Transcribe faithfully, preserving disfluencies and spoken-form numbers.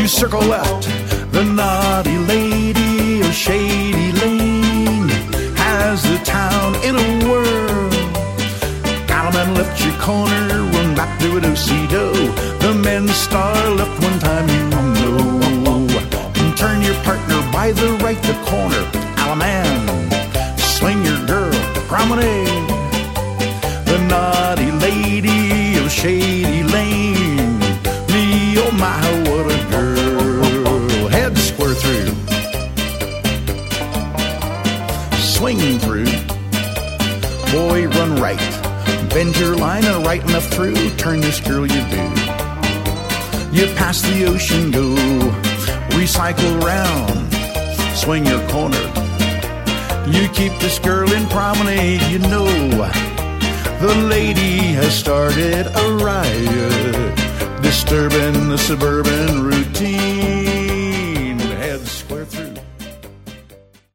You circle left, the naughty lady of Shady Lane has the town in a whirl. Cattleman left your corner, run back to a do-si-do. The men's star left one time, you know. And turn your partner by the right, the corner. Alaman, swing your girl, promenade. The naughty lady of Shady Lane, me, oh my, what a girl. Head square through, swing through. Boy, run right, bend your line and right enough through. Turn this girl, you do. You pass the ocean, go recycle round, swing your corner. You keep this girl in promenade, you know. The lady has started a riot, disturbing the suburban routine.